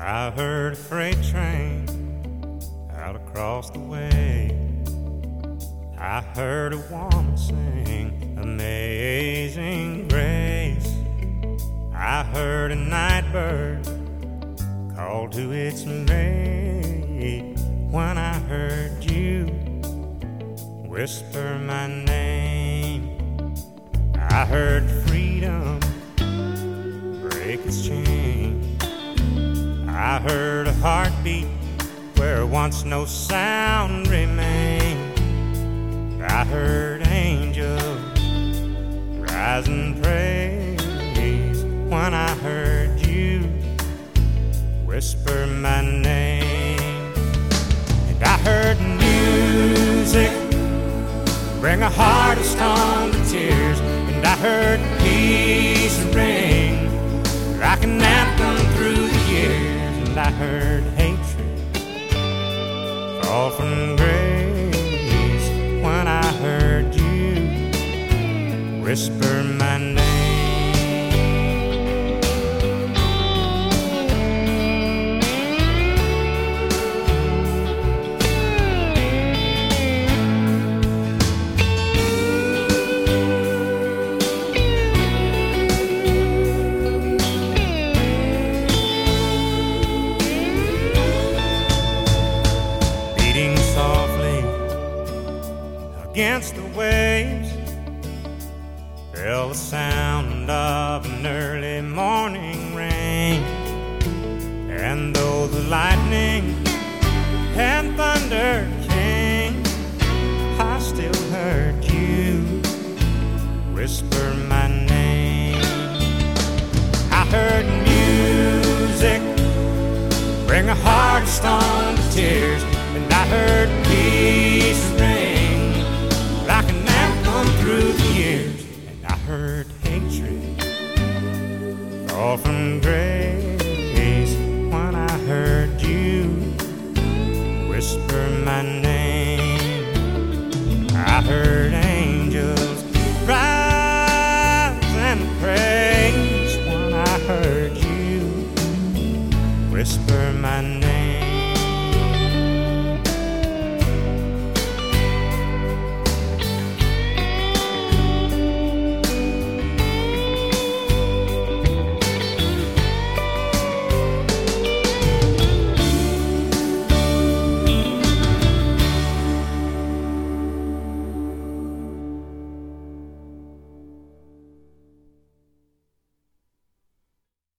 I heard a freight train out across the way. I heard a woman sing Amazing Grace. I heard a night bird call to its mate. When I heard you whisper my name, I heard freedom break its chain. I heard a heartbeat where once no sound remained. I heard angels rise and praise when I heard you whisper my name. And I heard music bring a heart of stone to tears. And I heard peace ring like an anthem through the years. And I heard hatred fall from grace when I heard you whisper my name. Against the waves fell the sound of an early morning rain. And though the lightning and thunder came, I still heard you whisper my name. I heard music bring a heart of stone to tears. And I heard peace ring like an anthem through the years. And I heard hatred fall from grace when I heard you whisper my name. I heard angels rise and praise when I heard you whisper my name.